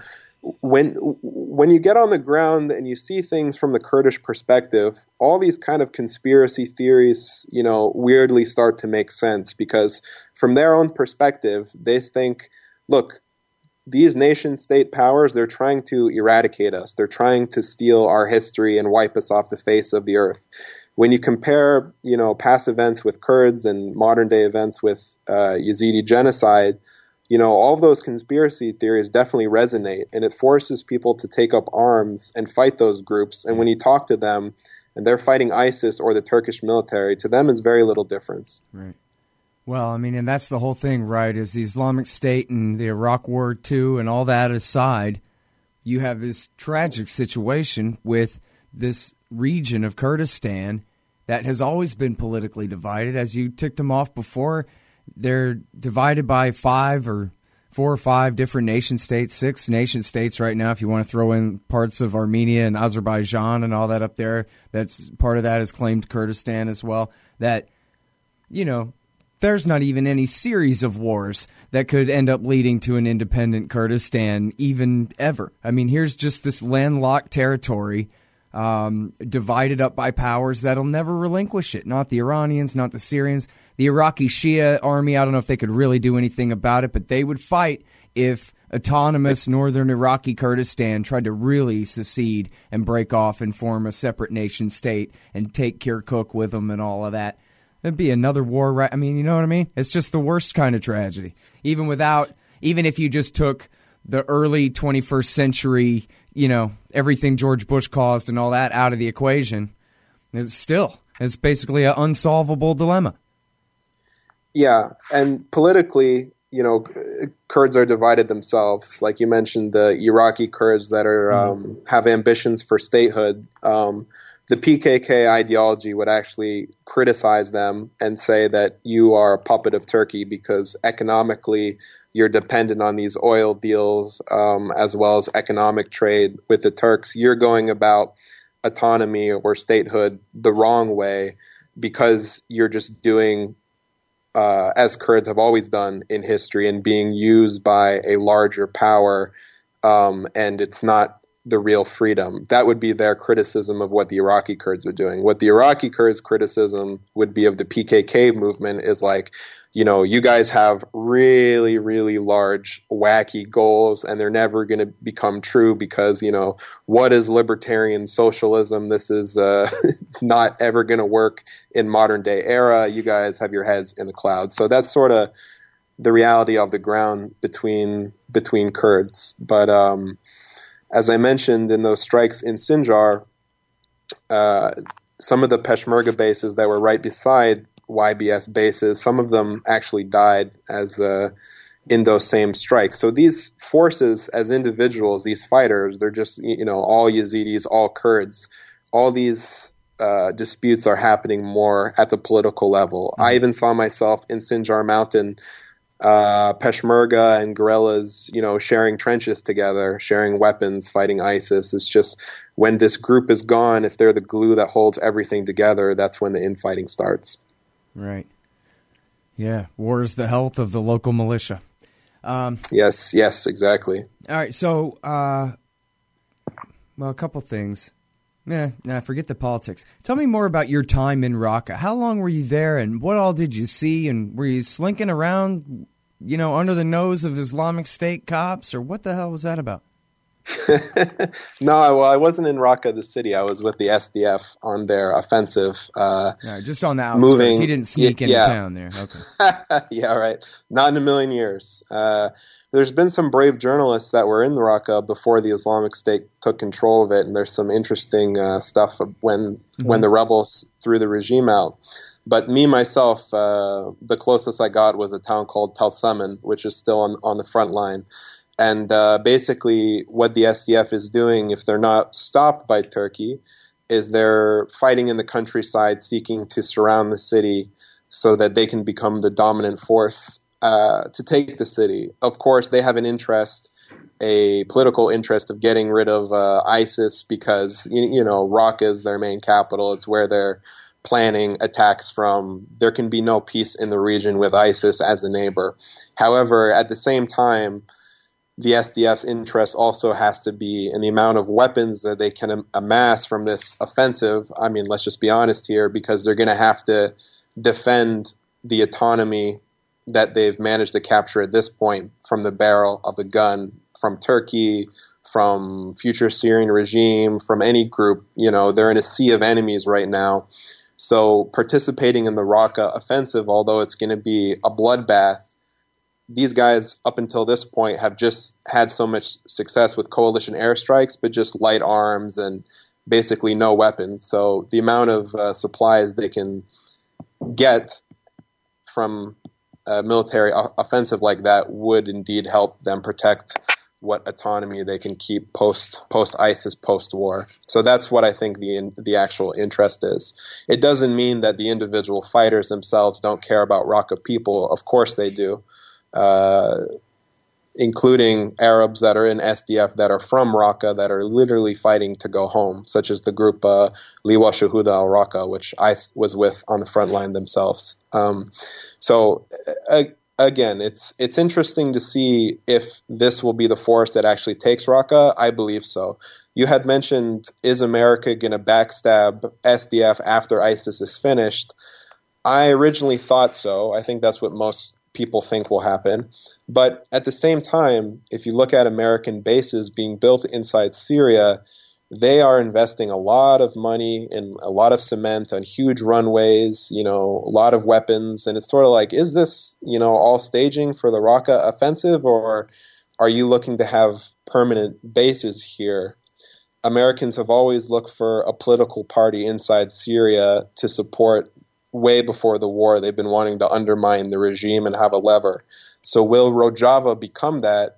when you get on the ground and you see things from the Kurdish perspective, all these kind of conspiracy theories, weirdly start to make sense, because from their own perspective, they think, look, these nation-state powers, they're trying to eradicate us. They're trying to steal our history and wipe us off the face of the earth. When you compare, past events with Kurds and modern-day events with Yazidi genocide, all of those conspiracy theories definitely resonate, and it forces people to take up arms and fight those groups. And when you talk to them and they're fighting ISIS or the Turkish military, to them it's very little difference. Right. Well, and that's the whole thing, right, is the Islamic State and the Iraq War II and all that aside, you have this tragic situation with this region of Kurdistan that has always been politically divided. As you ticked them off before, they're divided by 4 or 5 different nation states, 6 nation states right now, if you want to throw in parts of Armenia and Azerbaijan and all that up there. That's part of that is claimed Kurdistan as well. That, there's not even any series of wars that could end up leading to an independent Kurdistan even ever. Here's just this landlocked territory divided up by powers that'll never relinquish it. Not the Iranians, not the Syrians. The Iraqi Shia army, I don't know if they could really do anything about it, but they would fight if autonomous northern Iraqi Kurdistan tried to really secede and break off and form a separate nation state and take Kirkuk with them and all of that. It'd be another war, right? You know what I mean? It's just the worst kind of tragedy. Even if you just took the early 21st century, everything George Bush caused and all that out of the equation, it's basically an unsolvable dilemma. Yeah, and politically, Kurds are divided themselves. Like you mentioned, the Iraqi Kurds that are have ambitions for statehood. The PKK ideology would actually criticize them and say that you are a puppet of Turkey because economically you're dependent on these oil deals as well as economic trade with the Turks. You're going about autonomy or statehood the wrong way because you're just doing as Kurds have always done in history and being used by a larger power, and it's not the real freedom. That would be their criticism of what the Iraqi Kurds are doing. What the Iraqi Kurds' criticism would be of the PKK movement is like, you guys have really, really large, wacky goals, and they're never going to become true because, what is libertarian socialism? This is not ever going to work in modern day era. You guys have your heads in the clouds. So that's sort of the reality of the ground between Kurds. But as I mentioned in those strikes in Sinjar, some of the Peshmerga bases that were right beside YBS bases, some of them actually died as in those same strikes. So these forces as individuals, these fighters, they're just, all Yazidis, all Kurds. All these disputes are happening more at the political level. I even saw myself in Sinjar Mountain, Peshmerga and guerrillas, sharing trenches together, sharing weapons, fighting ISIS. It's just when this group is gone, if they're the glue that holds everything together, that's when the infighting starts. Right. Yeah. War is the health of the local militia. Yes, exactly. All right. So, a couple things. Forget the politics. Tell me more about your time in Raqqa. How long were you there, and what all did you see? And were you slinking around, under the nose of Islamic State cops, or what the hell was that about? No, I wasn't in Raqqa, the city. I was with the SDF on their offensive. Just on the outskirts. He didn't sneak into town there. Okay. Yeah, right. Not in a million years. There's been some brave journalists that were in Raqqa before the Islamic State took control of it, and there's some interesting stuff when the rebels threw the regime out. But me, myself, the closest I got was a town called Tel Saman, which is still on the front line. And basically what the SDF is doing, if they're not stopped by Turkey, is they're fighting in the countryside, seeking to surround the city so that they can become the dominant force to take the city. Of course, they have a political interest of getting rid of ISIS because, Raqqa is their main capital. It's where they're planning attacks from. There can be no peace in the region with ISIS as a neighbor. However, at the same time, the SDF's interest also has to be in the amount of weapons that they can amass from this offensive. I mean, let's just be honest here, because they're going to have to defend the autonomy that they've managed to capture at this point from the barrel of the gun, from Turkey, from future Syrian regime, from any group. They're in a sea of enemies right now. So participating in the Raqqa offensive, although it's going to be a bloodbath, these guys up until this point have just had so much success with coalition airstrikes, but just light arms and basically no weapons. So the amount of supplies they can get from a military offensive like that would indeed help them protect what autonomy they can keep post ISIS, post war. So that's what I think the actual interest is. It doesn't mean that the individual fighters themselves don't care about Raqqa people. Of course they do. Including Arabs that are in SDF that are from Raqqa that are literally fighting to go home, such as the group Liwa Shahuda al-Raqqa, which I was with on the front line themselves. Again, it's interesting to see if this will be the force that actually takes Raqqa. I believe so. You had mentioned, is America going to backstab SDF after ISIS is finished? I originally thought so. I think that's what most people think will happen. But at the same time, if you look at American bases being built inside Syria, they are investing a lot of money and a lot of cement on huge runways, a lot of weapons. And it's sort of like, is this, all staging for the Raqqa offensive, or are you looking to have permanent bases here? Americans have always looked for a political party inside Syria to support. Way before the war, they've been wanting to undermine the regime and have a lever. So will Rojava become that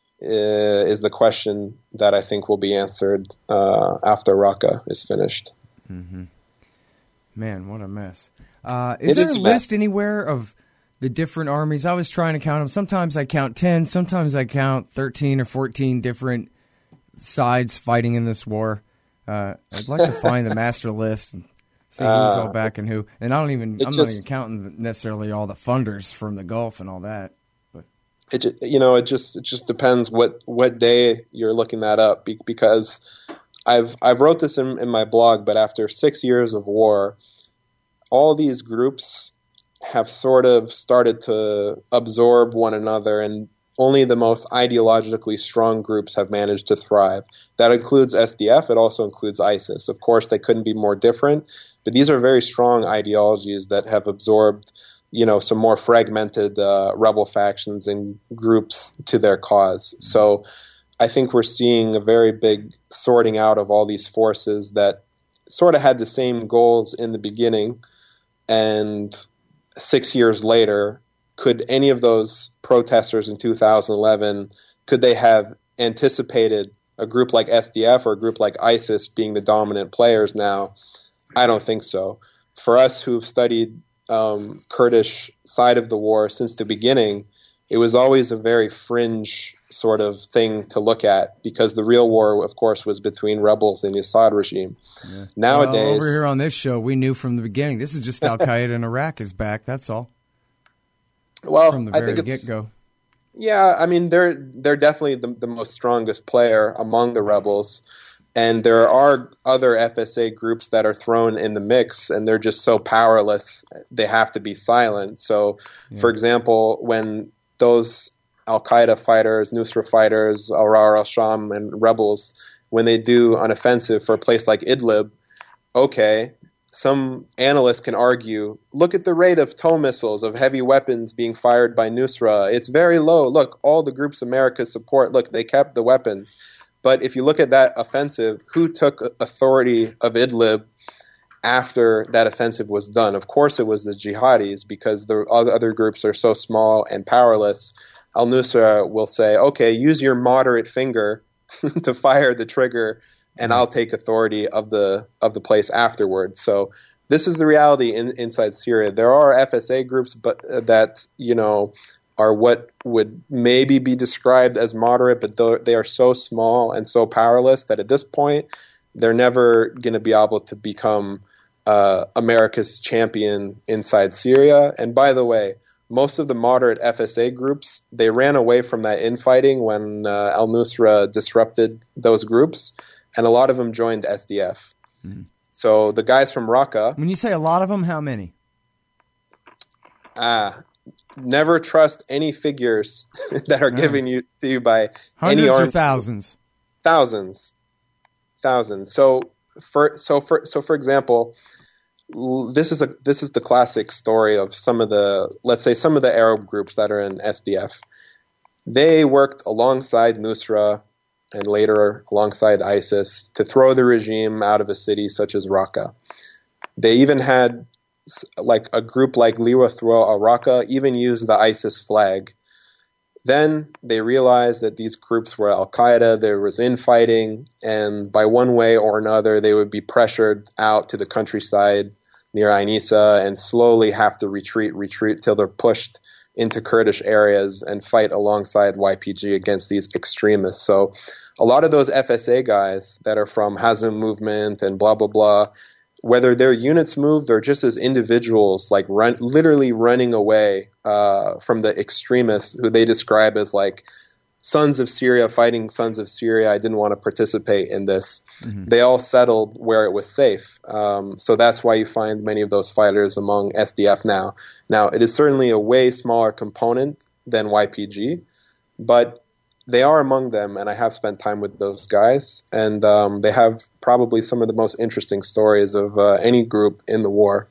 is the question that I think will be answered after Raqqa is finished. Mm-hmm. Man, what a mess. Is there a list anywhere of the different armies? I was trying to count them. Sometimes I count 10, sometimes I count 13 or 14 different sides fighting in this war. I'd like to find the master list and see who's all back and who. And I'm not even counting necessarily all the funders from the Gulf and all that. But it just depends what day you're looking that up, because I've wrote this in my blog, but after 6 years of war, all these groups have sort of started to absorb one another, and only the most ideologically strong groups have managed to thrive. That includes SDF. It also includes ISIS. Of course, they couldn't be more different, but these are very strong ideologies that have absorbed, some more fragmented rebel factions and groups to their cause. So I think we're seeing a very big sorting out of all these forces that sort of had the same goals in the beginning, and 6 years later, could any of those protesters in 2011, could they have anticipated a group like SDF or a group like ISIS being the dominant players now? I don't think so. For us who've studied Kurdish side of the war since the beginning, it was always a very fringe sort of thing to look at, because the real war, of course, was between rebels and the Assad regime. Yeah. Nowadays, well, over here on this show, we knew from the beginning. This is just Al Qaeda in Iraq is back. That's all. Well, from the very get-go. Yeah, I mean, they're definitely the most strongest player among the rebels. And there are other FSA groups that are thrown in the mix, and they're just so powerless, they have to be silent. So, for example, when those Al-Qaeda fighters, Nusra fighters, Ahrar al-Sham, and rebels, when they do an offensive for a place like Idlib, okay, some analysts can argue, look at the rate of TOW missiles, of heavy weapons being fired by Nusra. It's very low. Look, all the groups America support, look, they kept the weapons. But if you look at that offensive, who took authority of Idlib after that offensive was done? Of course, it was the jihadis, because the other groups are so small and powerless. Al-Nusra will say, okay, use your moderate finger to fire the trigger, and I'll take authority of the place afterwards. So this is the reality inside Syria. There are FSA groups, but that are what would maybe be described as moderate, but they are so small and so powerless that at this point they're never going to be able to become America's champion inside Syria. And by the way, most of the moderate FSA groups, they ran away from that infighting when al-Nusra disrupted those groups, and a lot of them joined SDF. Mm-hmm. So the guys from Raqqa... When you say a lot of them, how many? Never trust any figures that are given to you by hundreds any armed... or thousands? Thousands. So for example, this is the classic story of some of the Arab groups that are in SDF. They worked alongside Nusra and later alongside ISIS to throw the regime out of a city such as Raqqa. They even had like a group like Liwa Throw al-Raqqa even used the ISIS flag. Then they realized that these groups were Al-Qaeda, there was infighting, and by one way or another they would be pressured out to the countryside near Ain Issa and slowly have to retreat till they're pushed into Kurdish areas and fight alongside YPG against these extremists. So a lot of those FSA guys that are from Hazm movement and blah, blah, blah, whether their units moved or just as individuals, like literally running away from the extremists who they describe as like sons of Syria fighting sons of Syria. I didn't want to participate in this. Mm-hmm. They all settled where it was safe. So that's why you find many of those fighters among SDF now. Now, it is certainly a way smaller component than YPG, but they are among them, and I have spent time with those guys, and they have probably some of the most interesting stories of any group in the war.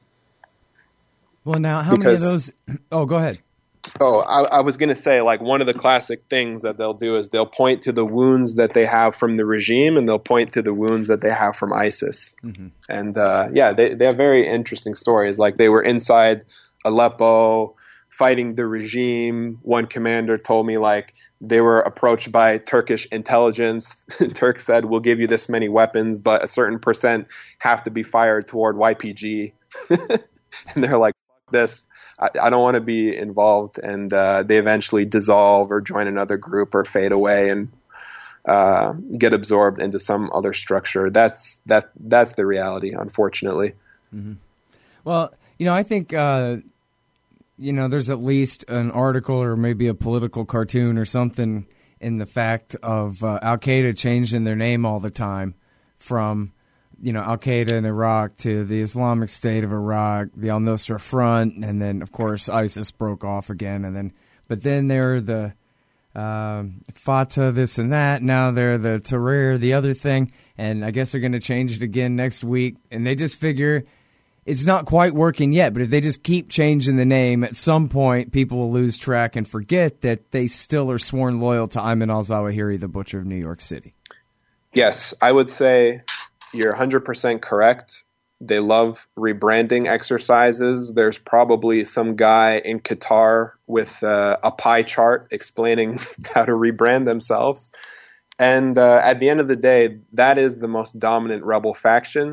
Well, now, how many of those... Oh, go ahead. Oh, I was going to say, like, one of the classic things that they'll do is they'll point to the wounds that they have from the regime, and they'll point to the wounds that they have from ISIS. Mm-hmm. And, they have very interesting stories. Like, they were inside Aleppo fighting the regime. One commander told me, like, they were approached by Turkish intelligence. Turk said, we'll give you this many weapons, but a certain percent have to be fired toward YPG. And they're like, fuck this. I don't want to be involved. And they eventually dissolve or join another group or fade away and get absorbed into some other structure. That's the reality, unfortunately. Mm-hmm. Well, I think... there's at least an article or maybe a political cartoon or something in the fact of Al-Qaeda changing their name all the time from, Al-Qaeda in Iraq to the Islamic State of Iraq, the Al-Nusra Front, and then, of course, ISIS broke off again. But then they're the Fatah, this and that. Now they're the Tahrir, the other thing. And I guess they're going to change it again next week. And they just figure... It's not quite working yet, but if they just keep changing the name, at some point people will lose track and forget that they still are sworn loyal to Ayman al-Zawahiri, the Butcher of New York City. Yes, I would say you're 100% correct. They love rebranding exercises. There's probably some guy in Qatar with a pie chart explaining how to rebrand themselves. And at the end of the day, that is the most dominant rebel faction.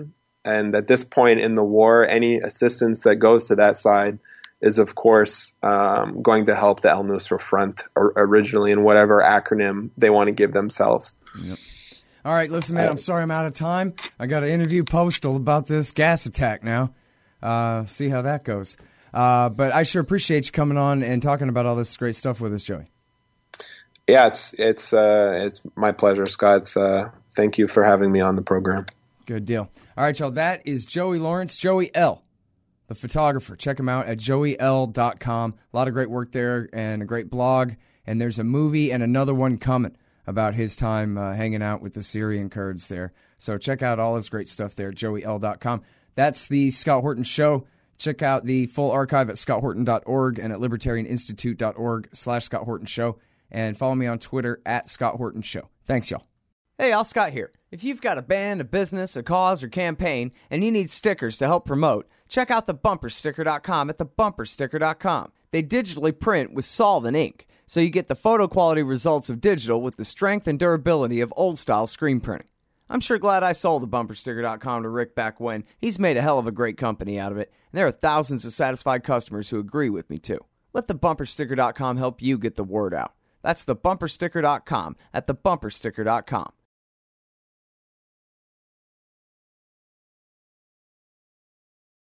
And at this point in the war, any assistance that goes to that side is, of course, going to help the Al Nusra Front originally in whatever acronym they want to give themselves. Yep. All right, listen, man, I'm sorry I'm out of time. I got to interview Postal about this gas attack now. See how that goes. But I sure appreciate you coming on and talking about all this great stuff with us, Joey. Yeah, it's my pleasure, Scott. Thank you for having me on the program. Good deal. All right, y'all, that is Joey Lawrence, Joey L., the photographer. Check him out at joeyl.com. A lot of great work there and a great blog. And there's a movie and another one coming about his time hanging out with the Syrian Kurds there. So check out all his great stuff there, joeyl.com. That's the Scott Horton Show. Check out the full archive at scotthorton.org and at libertarianinstitute.org/Scott Horton Show. And follow me on Twitter at Scott Horton Show. Thanks, y'all. Hey, Al Scott here. If you've got a band, a business, a cause, or campaign, and you need stickers to help promote, check out thebumpersticker.com at thebumpersticker.com. They digitally print with solvent ink, so you get the photo quality results of digital with the strength and durability of old-style screen printing. I'm sure glad I sold thebumpersticker.com to Rick back when. He's made a hell of a great company out of it, and there are thousands of satisfied customers who agree with me, too. Let thebumpersticker.com help you get the word out. That's thebumpersticker.com at thebumpersticker.com.